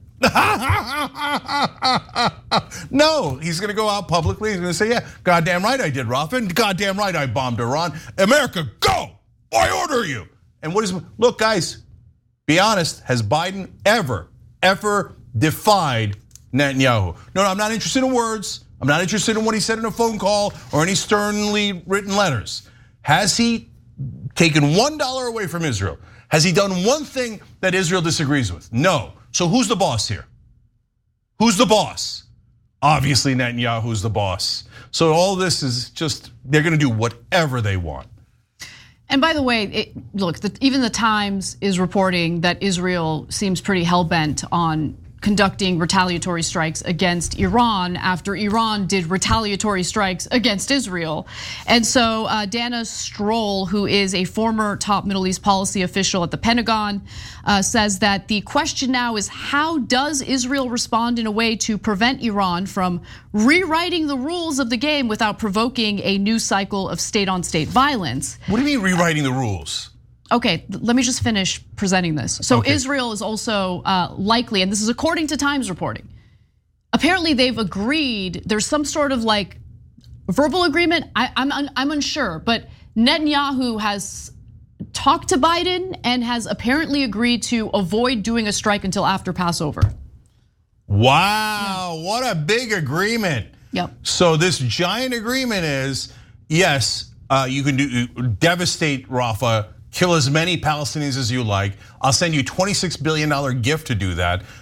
No, he's gonna go out publicly, he's gonna say, yeah, goddamn right I did Rafah, and goddamn right I bombed Iran. America, go, I order you. And what is, look guys, be honest, has Biden ever, ever defied Netanyahu? No, no, I'm not interested in words. I'm not interested in what he said in a phone call or any sternly written letters. Has he taken one dollar away from Israel? Has he done one thing that Israel disagrees with? No. So who's the boss here? Who's the boss? Obviously Netanyahu's the boss. So all this is just, they're gonna do whatever they want. And by the way, it, look, the, even the Times is reporting that Israel seems pretty hell-bent on conducting retaliatory strikes against Iran after Iran did retaliatory strikes against Israel. And so Dana Stroll, who is a former top Middle East policy official at the Pentagon, says that the question now is how does Israel respond in a way to prevent Iran from rewriting the rules of the game without provoking a new cycle of state-on-state violence? What do you mean rewriting the rules? Okay, let me just finish presenting this. So okay. Israel is also likely, and this is according to Times reporting, apparently they've agreed, there's some sort of like verbal agreement, I, I'm, I'm unsure, but Netanyahu has talked to Biden and has apparently agreed to avoid doing a strike until after Passover. Wow, yeah. What a big agreement. Yep. So this giant agreement is, yes, you can do devastate Rafah, kill as many Palestinians as you like. I'll send you twenty-six billion dollars gift to do that.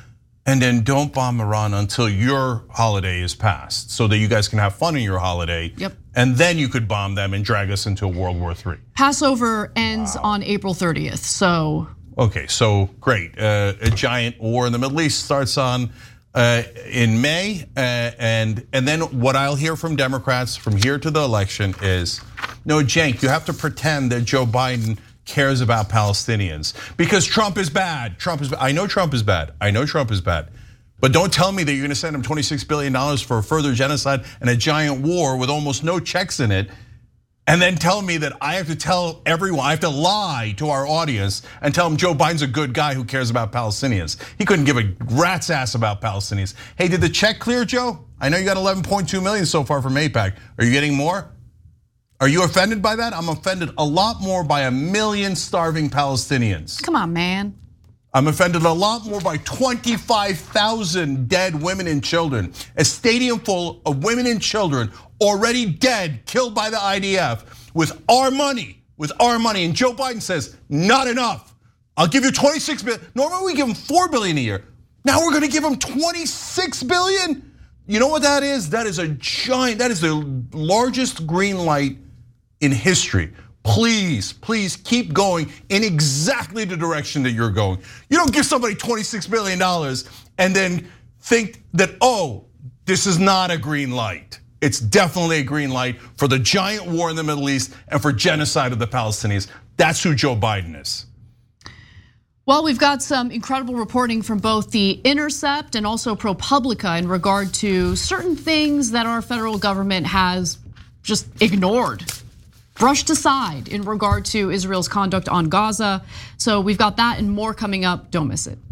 and then don't bomb Iran until your holiday is passed so that you guys can have fun in your holiday. Yep. And then you could bomb them and drag us into World War Three. Passover ends wow. on April thirtieth, so. Okay, so great. Uh, a giant war in the Middle East starts on uh, in May, uh, and and then what I'll hear from Democrats from here to the election is, no, Cenk, you have to pretend that Joe Biden cares about Palestinians because Trump is bad. Trump is. I know Trump is bad. I know Trump is bad. But don't tell me that you're going to send him twenty-six billion dollars for a further genocide and a giant war with almost no checks in it. And then tell me that I have to tell everyone, I have to lie to our audience and tell them Joe Biden's a good guy who cares about Palestinians. He couldn't give a rat's ass about Palestinians. Hey, did the check clear, Joe? I know you got eleven point two million so far from AIPAC. Are you getting more? Are you offended by that? I'm offended a lot more by a million starving Palestinians. Come on, man. I'm offended a lot more by twenty-five thousand dead women and children. A stadium full of women and children already dead, killed by the I D F with our money, with our money. And Joe Biden says, not enough. I'll give you twenty-six billion. Normally we give him four billion a year. Now we're gonna give him twenty-six billion. You know what that is? That is a giant, that is the largest green light in history. Please, please keep going in exactly the direction that you're going. You don't give somebody twenty-six billion dollars and then think that, oh, this is not a green light. It's definitely a green light for the giant war in the Middle East and for genocide of the Palestinians. That's who Joe Biden is. Well, we've got some incredible reporting from both The Intercept and also ProPublica in regard to certain things that our federal government has just ignored, brushed aside in regard to Israel's conduct on Gaza. So we've got that and more coming up. Don't miss it.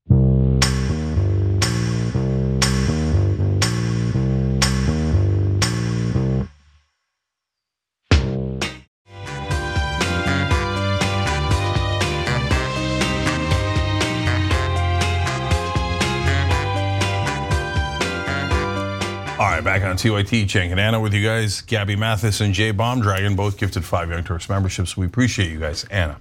All right, back on T Y T, Cenk and Anna with you guys. Gabby Mathis and Jay Baumdragon both gifted five Young Turks memberships. We appreciate you guys. Anna.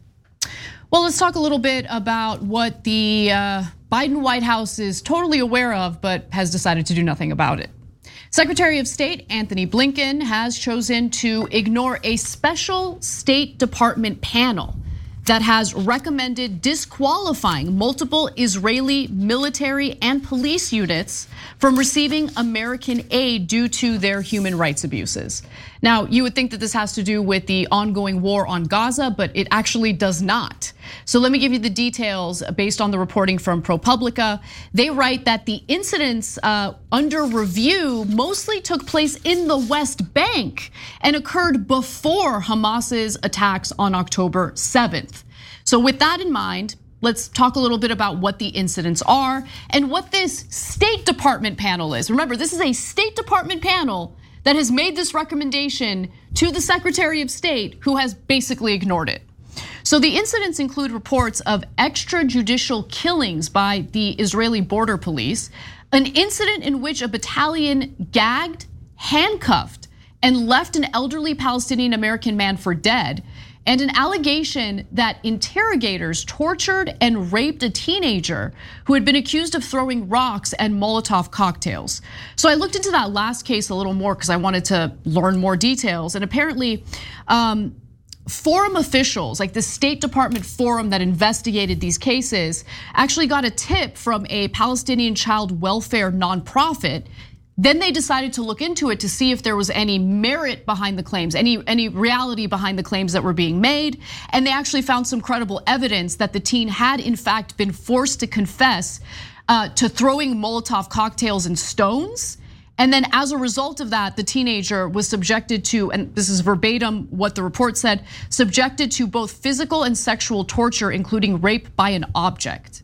Well, let's talk a little bit about what the Biden White House is totally aware of, but has decided to do nothing about it. Secretary of State Antony Blinken has chosen to ignore a special State Department panel that has recommended disqualifying multiple Israeli military and police units from receiving American aid due to their human rights abuses. Now, you would think that this has to do with the ongoing war on Gaza, but it actually does not. So let me give you the details based on the reporting from ProPublica. They write that the incidents under review mostly took place in the West Bank and occurred before Hamas's attacks on October seventh. So with that in mind, let's talk a little bit about what the incidents are and what this State Department panel is. Remember, this is a State Department panel that has made this recommendation to the Secretary of State, who has basically ignored it. So the incidents include reports of extrajudicial killings by the Israeli border police, an incident in which a battalion gagged, handcuffed, and left an elderly Palestinian American man for dead, and an allegation that interrogators tortured and raped a teenager who had been accused of throwing rocks and Molotov cocktails. So I looked into that last case a little more because I wanted to learn more details. And apparently, um, forum officials, like the State Department forum that investigated these cases, actually got a tip from a Palestinian child welfare nonprofit. Then they decided to look into it to see if there was any merit behind the claims, any, any reality behind the claims that were being made. And they actually found some credible evidence that the teen had in fact been forced to confess to throwing Molotov cocktails and stones. And then as a result of that, the teenager was subjected to, and this is verbatim what the report said, subjected to both physical and sexual torture, including rape by an object.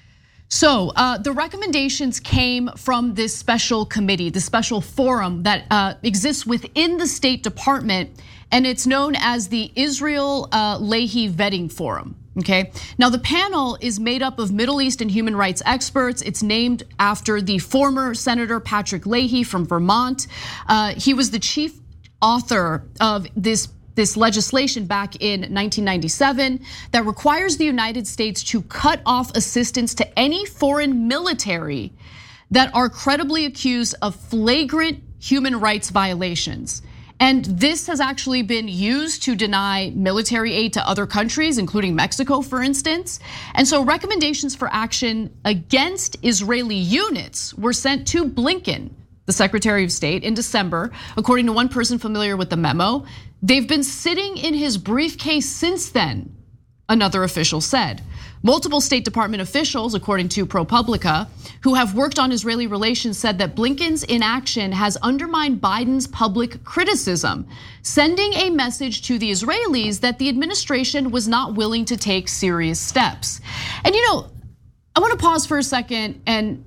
So the recommendations came from this special committee, the special forum that exists within the State Department, and it's known as the Israel Leahy Vetting Forum. Okay, now the panel is made up of Middle East and human rights experts. It's named after the former Senator Patrick Leahy from Vermont. He was the chief author of this this legislation back in nineteen ninety-seven that requires the United States to cut off assistance to any foreign military that are credibly accused of flagrant human rights violations. And this has actually been used to deny military aid to other countries, including Mexico, for instance. And so recommendations for action against Israeli units were sent to Blinken, the Secretary of State, in December. According to one person familiar with the memo, they've been sitting in his briefcase since then, another official said. Multiple State Department officials, according to ProPublica, who have worked on Israeli relations, said that Blinken's inaction has undermined Biden's public criticism, sending a message to the Israelis that the administration was not willing to take serious steps. And you know, I want to pause for a second, and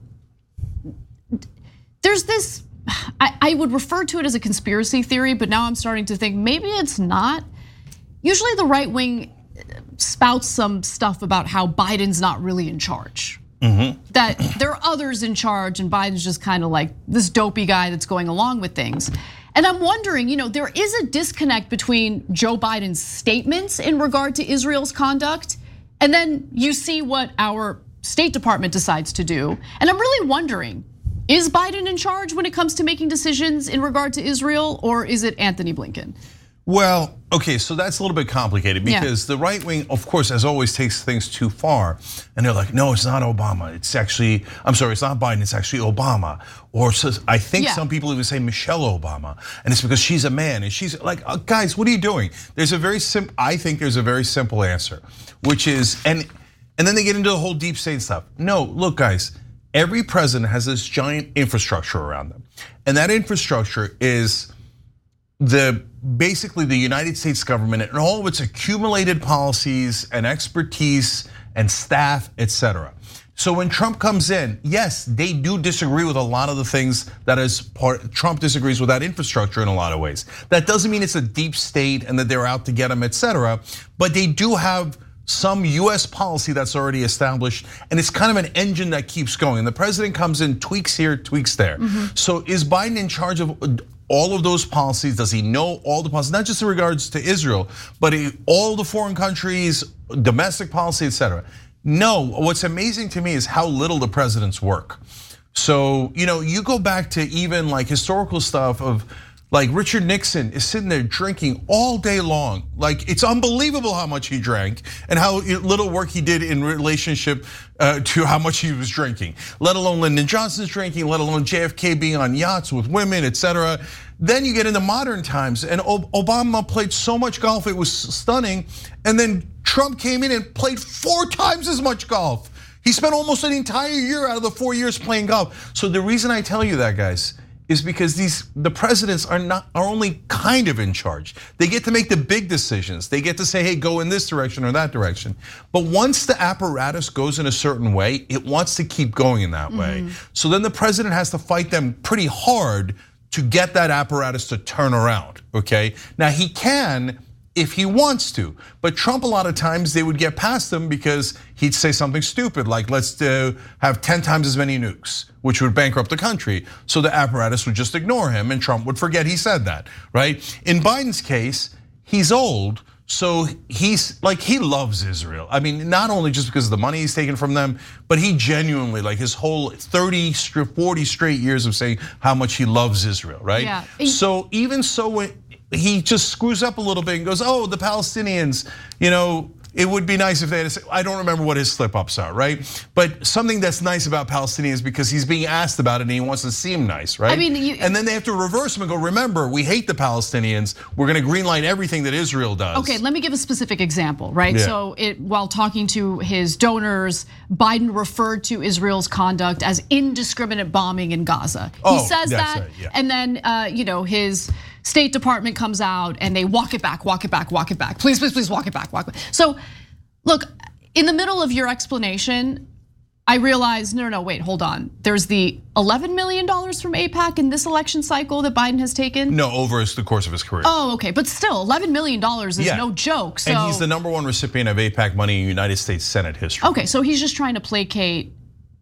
there's this, I, I would refer to it as a conspiracy theory, but now I'm starting to think maybe it's not. Usually the right wing spouts some stuff about how Biden's not really in charge. Mm-hmm. That there are others in charge and Biden's just kind of like this dopey guy that's going along with things. And I'm wondering, you know, there is a disconnect between Joe Biden's statements in regard to Israel's conduct, and then you see what our State Department decides to do. And I'm really wondering, is Biden in charge when it comes to making decisions in regard to Israel, or is it Anthony Blinken? Well, okay, so that's a little bit complicated because yeah. the right wing, of course, as always, takes things too far. And they're like, no, it's not Obama. It's actually, I'm sorry, it's not Biden, it's actually Obama. Or so, I think yeah. some people even say Michelle Obama. And it's because she's a man. And she's like, oh, guys, what are you doing? There's a very simple, I think there's a very simple answer, which is, and, and then they get into the whole deep state stuff. No, look, guys, every president has this giant infrastructure around them. And that infrastructure is the basically the United States government and all of its accumulated policies and expertise and staff, et cetera. So when Trump comes in, yes, they do disagree with a lot of the things that is part, Trump disagrees with that infrastructure in a lot of ways. That doesn't mean it's a deep state and that they're out to get him, et cetera. But they do have some U S policy that's already established, and it's kind of an engine that keeps going. And the president comes in, tweaks here, tweaks there. Mm-hmm. So is Biden in charge of all of those policies? Does he know all the policies? Not just in regards to Israel, but all the foreign countries, domestic policy, et cetera. No, what's amazing to me is how little the presidents work. So, you know, you go back to even like historical stuff of like Richard Nixon is sitting there drinking all day long. Like it's unbelievable how much he drank and how little work he did in relationship to how much he was drinking. Let alone Lyndon Johnson's drinking, let alone J F K being on yachts with women, et cetera. Then you get into modern times, and Obama played so much golf, it was stunning. And then Trump came in and played four times as much golf. He spent almost an entire year out of the four years playing golf. So the reason I tell you that, guys, is because these the presidents are not are only kind of in charge. They get to make the big decisions. They get to say, hey, go in this direction or that direction. But once the apparatus goes in a certain way, it wants to keep going in that mm-hmm. way. So then the president has to fight them pretty hard to get that apparatus to turn around, okay? Now he can if he wants to, but Trump a lot of times they would get past him because he'd say something stupid like let's have ten times as many nukes, which would bankrupt the country. So the apparatus would just ignore him and Trump would forget he said that, right? In Biden's case, he's old, so he's like he loves Israel. I mean, not only just because of the money he's taken from them, but he genuinely like his whole thirty, forty straight years of saying how much he loves Israel, right? Yeah. So even so when he just screws up a little bit and goes, oh, the Palestinians, you know, it would be nice if they had to say, I don't remember what his slip ups are, right? But something that's nice about Palestinians because he's being asked about it and he wants to seem nice, right? I mean, you, and then they have to reverse him and go, remember, we hate the Palestinians. We're gonna greenlight everything that Israel does. Okay, let me give a specific example, right? Yeah. So it, while talking to his donors, Biden referred to Israel's conduct as indiscriminate bombing in Gaza. He oh, says that, right, yeah. and then uh, you know his State Department comes out and they walk it back, walk it back, walk it back. Please, please, please walk it back, walk it back. So look, in the middle of your explanation, I realized, no, no, no, wait, hold on. There's the eleven million dollars from AIPAC in this election cycle that Biden has taken? No, over the course of his career. Oh, okay, but still, eleven million dollars is yeah. no joke. So. And he's the number one recipient of AIPAC money in United States Senate history. Okay, so he's just trying to placate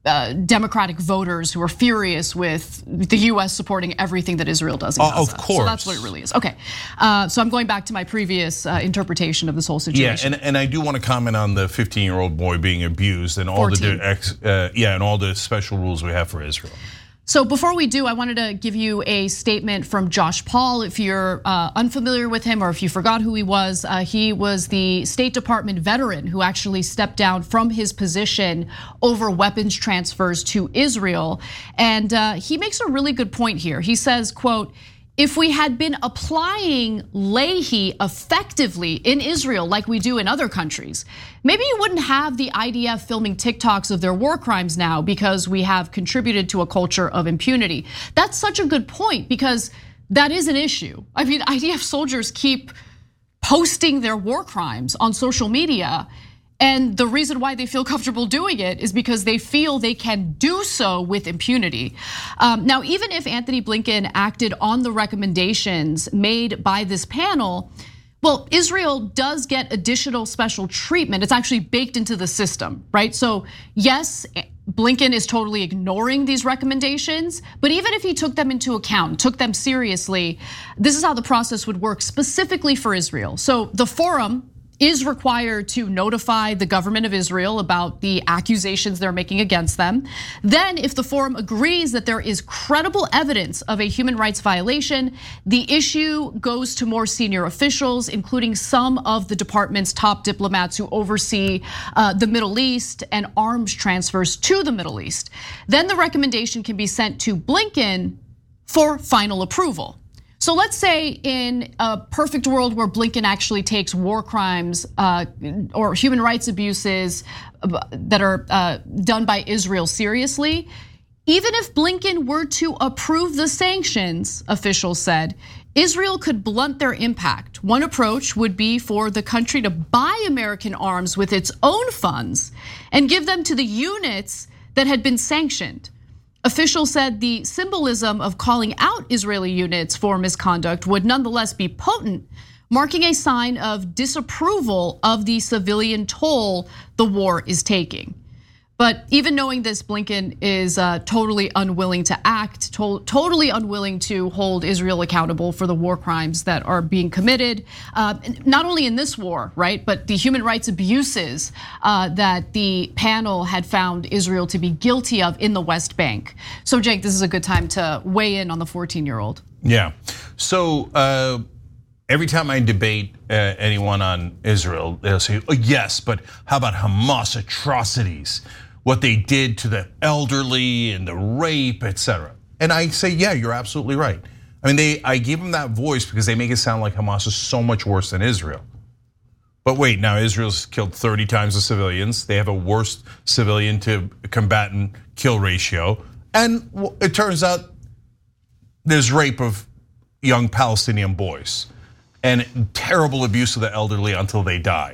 uh, Democratic voters who are furious with the U S supporting everything that Israel does in uh, Gaza. Of course. So that's what it really is. Okay, uh, so I'm going back to my previous uh, interpretation of this whole situation. Yeah, and, and I do want to comment on the fifteen-year-old boy being abused and all fourteen. the ex, uh, yeah, and all the special rules we have for Israel. So before we do, I wanted to give you a statement from Josh Paul. If you're uh, unfamiliar with him or if you forgot who he was, uh, he was the State Department veteran who actually stepped down from his position over weapons transfers to Israel. And uh, he makes a really good point here. He says, quote, if we had been applying Leahy effectively in Israel like we do in other countries, maybe you wouldn't have the I D F filming TikToks of their war crimes now because we have contributed to a culture of impunity. That's such a good point because that is an issue. I mean, I D F soldiers keep posting their war crimes on social media. And the reason why they feel comfortable doing it is because they feel they can do so with impunity. Um, now, even if Anthony Blinken acted on the recommendations made by this panel, well, Israel does get additional special treatment. It's actually baked into the system, right? So yes, Blinken is totally ignoring these recommendations, but even if he took them into account, took them seriously, this is how the process would work specifically for Israel. So the forum is required to notify the government of Israel about the accusations they're making against them. Then, if the forum agrees that there is credible evidence of a human rights violation, the issue goes to more senior officials, including some of the department's top diplomats who oversee the Middle East and arms transfers to the Middle East. Then the recommendation can be sent to Blinken for final approval. So let's say in a perfect world where Blinken actually takes war crimes uh, or human rights abuses that are uh, done by Israel seriously, even if Blinken were to approve the sanctions, officials said, Israel could blunt their impact. One approach would be for the country to buy American arms with its own funds and give them to the units that had been sanctioned. Officials said the symbolism of calling out Israeli units for misconduct would nonetheless be potent, marking a sign of disapproval of the civilian toll the war is taking. But even knowing this, Blinken is totally unwilling to act, totally unwilling to hold Israel accountable for the war crimes that are being committed, not only in this war, right, but the human rights abuses that the panel had found Israel to be guilty of in the West Bank. So, Jake, this is a good time to weigh in on the fourteen-year-old. Yeah. So uh, every time I debate uh, anyone on Israel, they'll say, "Oh, yes, but how about Hamas atrocities? What they did to the elderly and the rape, et cetera" And I say, yeah, you're absolutely right. I mean, they, I give them that voice because they make it sound like Hamas is so much worse than Israel. But wait, now Israel's killed thirty times the civilians. They have a worse civilian to combatant kill ratio. And it turns out there's rape of young Palestinian boys and terrible abuse of the elderly until they die.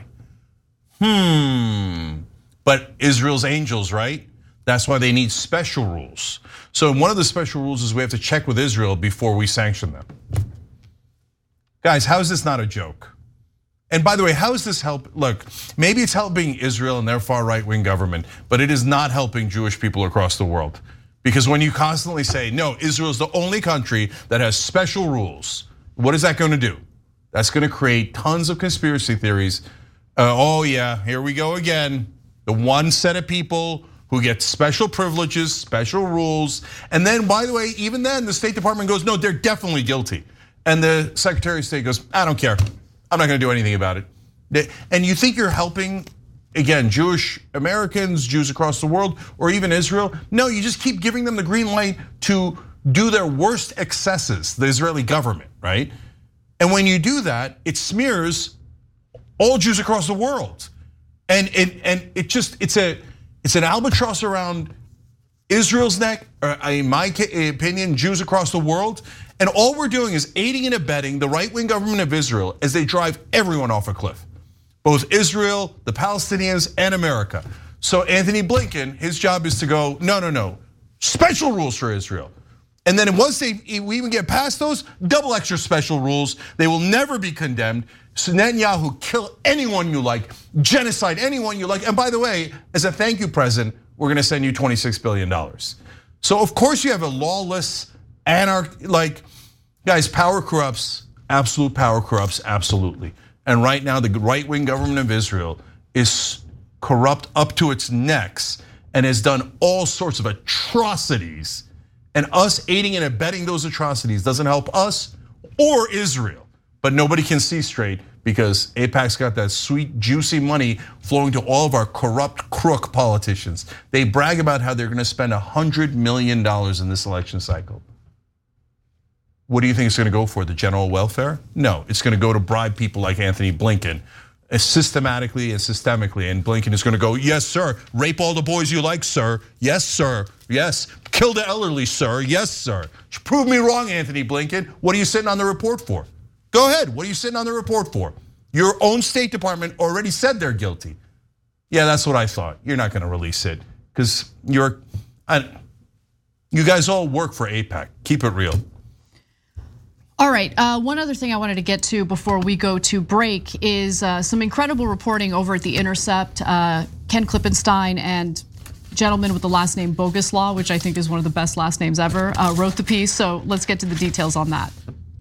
Hmm. But Israel's angels, right? That's why they need special rules. So one of the special rules is we have to check with Israel before we sanction them. Guys, how is this not a joke? And by the way, how is this help? Look, maybe it's helping Israel and their far right-wing government, but it is not helping Jewish people across the world. Because when you constantly say, no, Israel is the only country that has special rules, what is that going to do? That's going to create tons of conspiracy theories. Uh, oh yeah, here we go again. The one set of people who get special privileges, special rules. And then, by the way, even then, the State Department goes, no, they're definitely guilty. And the Secretary of State goes, I don't care. I'm not gonna do anything about it. And you think you're helping, again, Jewish Americans, Jews across the world, or even Israel? No, you just keep giving them the green light to do their worst excesses, the Israeli government, right? And when you do that, it smears all Jews across the world. And it, and it just, it's a, it's an albatross around Israel's neck, or in my opinion, Jews across the world. And all we're doing is aiding and abetting the right-wing government of Israel as they drive everyone off a cliff. Both Israel, the Palestinians, and America. So Anthony Blinken, his job is to go, no, no, no, special rules for Israel. And then once they we even get past those, double extra special rules, they will never be condemned. So Netanyahu, kill anyone you like, genocide anyone you like. And by the way, as a thank you, President, we're gonna send you twenty-six billion dollars. So of course you have a lawless, anarch, like, guys, power corrupts, absolute power corrupts, absolutely. And right now the right-wing government of Israel is corrupt up to its necks and has done all sorts of atrocities. And us aiding and abetting those atrocities doesn't help us or Israel. But nobody can see straight because AIPAC's got that sweet, juicy money flowing to all of our corrupt, crook politicians. They brag about how they're gonna spend one hundred million dollars in this election cycle. What do you think it's gonna go for, the general welfare? No, it's gonna go to bribe people like Anthony Blinken, systematically and systemically, and Blinken is gonna go, yes, sir, rape all the boys you like, sir, yes, sir, yes, kill the elderly, sir, yes, sir. Prove me wrong, Anthony Blinken, what are you sitting on the report for? Go ahead, what are you sitting on the report for? Your own State Department already said they're guilty. Yeah, that's what I thought. You're not gonna release it, because you're, I, you guys all work for AIPAC, keep it real. All right, uh, one other thing I wanted to get to before we go to break is uh, some incredible reporting over at The Intercept. Uh, Ken Klippenstein and gentleman with the last name Boguslaw, which I think is one of the best last names ever, uh, wrote the piece, so let's get to the details on that.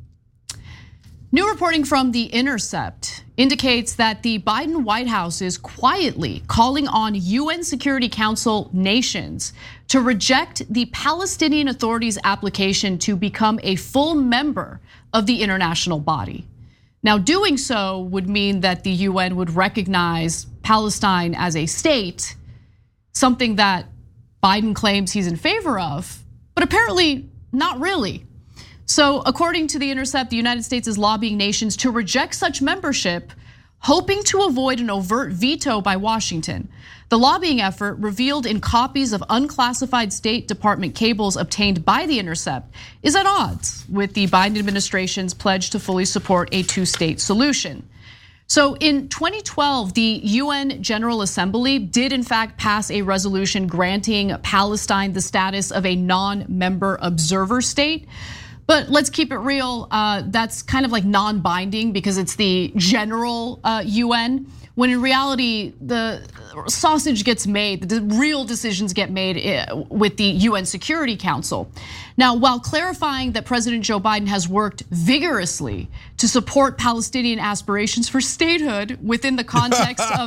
New reporting from The Intercept indicates that the Biden White House is quietly calling on U N Security Council nations to reject the Palestinian Authority's application to become a full member of the international body. Now, doing so would mean that the U N would recognize Palestine as a state, something that Biden claims he's in favor of, but apparently not really. So according to The Intercept, the United States is lobbying nations to reject such membership, hoping to avoid an overt veto by Washington. The lobbying effort, revealed in copies of unclassified State Department cables obtained by The Intercept, is at odds with the Biden administration's pledge to fully support a two-state solution. So in twenty twelve, the U N General Assembly did in fact pass a resolution granting Palestine the status of a non-member observer state. But let's keep it real, uh, that's kind of like non-binding because it's the general U N, when in reality, the sausage gets made, the real decisions get made with the U N Security Council. Now, while clarifying that President Joe Biden has worked vigorously to support Palestinian aspirations for statehood within the context of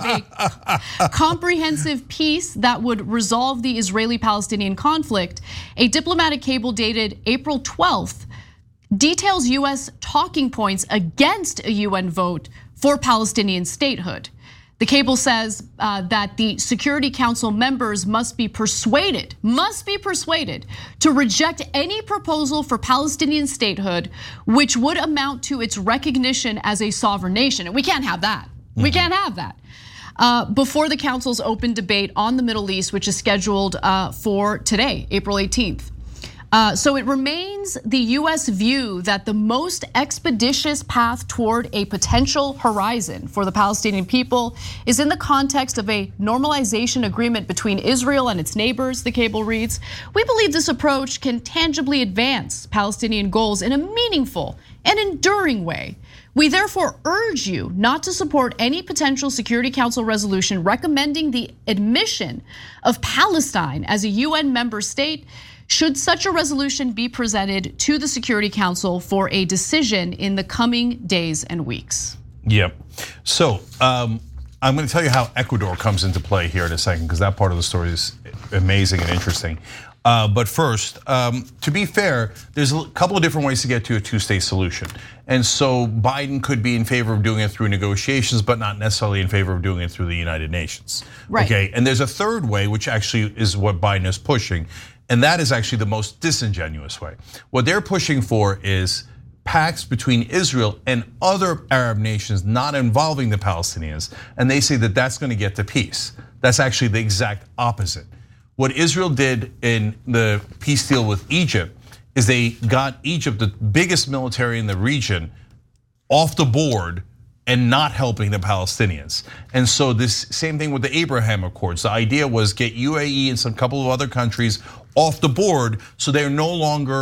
a comprehensive peace that would resolve the Israeli-Palestinian conflict, a diplomatic cable dated April twelfth details U S talking points against a U N vote for Palestinian statehood. The cable says uh, that the Security Council members must be persuaded, must be persuaded to reject any proposal for Palestinian statehood, which would amount to its recognition as a sovereign nation. And we can't have that. Mm-hmm. We can't have that. Uh, before the Council's open debate on the Middle East, which is scheduled uh, for today, April eighteenth. Uh, so it remains the U S view that the most expeditious path toward a potential horizon for the Palestinian people is in the context of a normalization agreement between Israel and its neighbors, the cable reads. We believe this approach can tangibly advance Palestinian goals in a meaningful and enduring way. We therefore urge you not to support any potential Security Council resolution recommending the admission of Palestine as a U N member state, should such a resolution be presented to the Security Council for a decision in the coming days and weeks. Yep. So um, I'm going to tell you how Ecuador comes into play here in a second, because that part of the story is amazing and interesting. Uh, but first, um, to be fair, there's a couple of different ways to get to a two-state solution. And so Biden could be in favor of doing it through negotiations, but not necessarily in favor of doing it through the United Nations. Right. Okay, and there's a third way, which actually is what Biden is pushing. And that is actually the most disingenuous way. What they're pushing for is pacts between Israel and other Arab nations not involving the Palestinians. And they say that that's gonna get to peace. That's actually the exact opposite. What Israel did in the peace deal with Egypt is they got Egypt, the biggest military in the region, off the board and not helping the Palestinians. And so this same thing with the Abraham Accords. The idea was get U A E and some couple of other countries off the board so they're no longer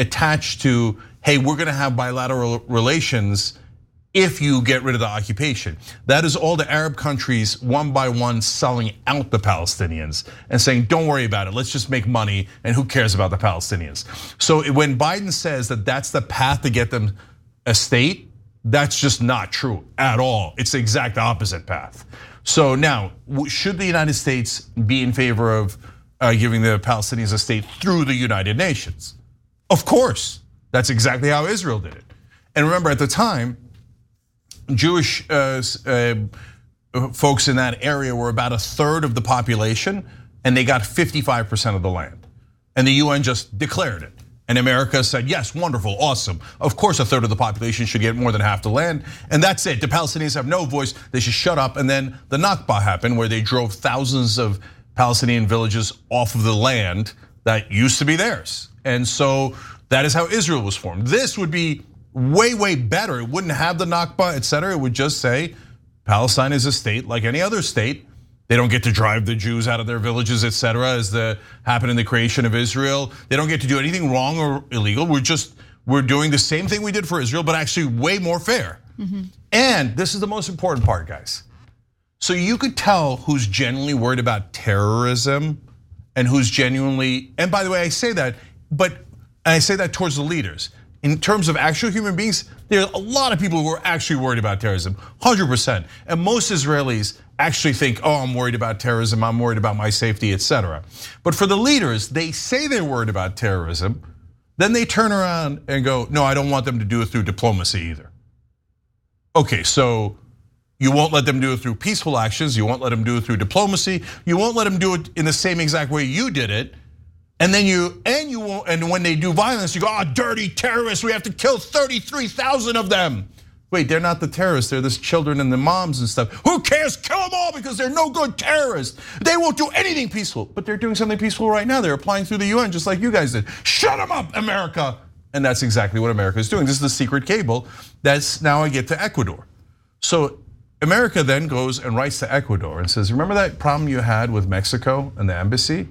attached to, hey, we're gonna have bilateral relations if you get rid of the occupation. That is all the Arab countries one by one selling out the Palestinians and saying, don't worry about it, let's just make money and who cares about the Palestinians. So when Biden says that that's the path to get them a state, that's just not true at all. It's the exact opposite path. So now, should the United States be in favor of giving the Palestinians a state through the United Nations? Of course, that's exactly how Israel did it. And remember at the time, Jewish uh, uh, folks in that area were about a third of the population, and they got fifty-five percent of the land. And the U N just declared it. And America said, yes, wonderful, awesome. Of course, a third of the population should get more than half the land. And that's it. The Palestinians have no voice. They should shut up. And then the Nakba happened, where they drove thousands of Palestinian villages off of the land that used to be theirs. And so that is how Israel was formed. This would be way, way better. It wouldn't have the Nakba, et cetera. It would just say Palestine is a state like any other state. They don't get to drive the Jews out of their villages, et cetera, as the happened in the creation of Israel. They don't get to do anything wrong or illegal. We're just, we're doing the same thing we did for Israel, but actually way more fair. Mm-hmm. And this is the most important part, guys. So you could tell who's genuinely worried about terrorism and who's genuinely, and by the way, I say that, but I say that towards the leaders. In terms of actual human beings, there are a lot of people who are actually worried about terrorism, one hundred percent. And most Israelis actually think, oh, I'm worried about terrorism, I'm worried about my safety, et cetera. But for the leaders, they say they're worried about terrorism, then they turn around and go, no, I don't want them to do it through diplomacy either. Okay, so you won't let them do it through peaceful actions, you won't let them do it through diplomacy, you won't let them do it in the same exact way you did it. And then you, and you won't, and when they do violence, you go, oh, dirty terrorists, we have to kill thirty-three thousand of them. Wait, they're not the terrorists, they're the children and the moms and stuff. Who cares? Kill them all because they're no good terrorists. They won't do anything peaceful, but they're doing something peaceful right now. They're applying through the U N just like you guys did. Shut them up, America. And that's exactly what America is doing. This is the secret cable. That's now I get to Ecuador. So America then goes and writes to Ecuador and says, remember that problem you had with Mexico and the embassy?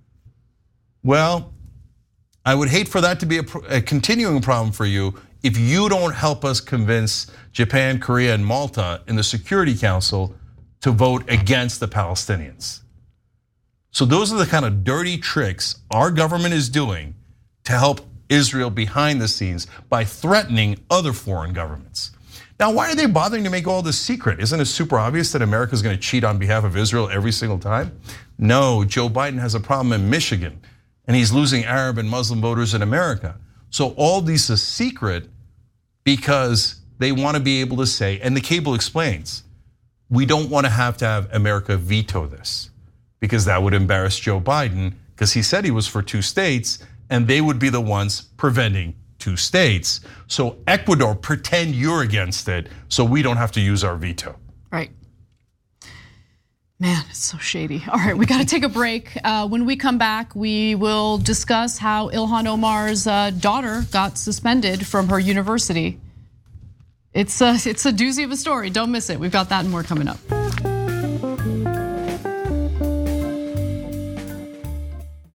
Well, I would hate for that to be a, a continuing problem for you if you don't help us convince Japan, Korea, and Malta in the Security Council to vote against the Palestinians. So those are the kind of dirty tricks our government is doing to help Israel behind the scenes by threatening other foreign governments. Now, why are they bothering to make all this secret? Isn't it super obvious that America is going to cheat on behalf of Israel every single time? No, Joe Biden has a problem in Michigan, and he's losing Arab and Muslim voters in America. So all these are secret because they want to be able to say, and the cable explains, we don't want to have to have America veto this because that would embarrass Joe Biden because he said he was for two states and they would be the ones preventing two states. So Ecuador, pretend you're against it so we don't have to use our veto. Right. Man, it's so shady. All right, we got to take a break. Uh, when we come back, we will discuss how Ilhan Omar's uh, daughter got suspended from her university. It's a, it's a doozy of a story. Don't miss it. We've got that and more coming up.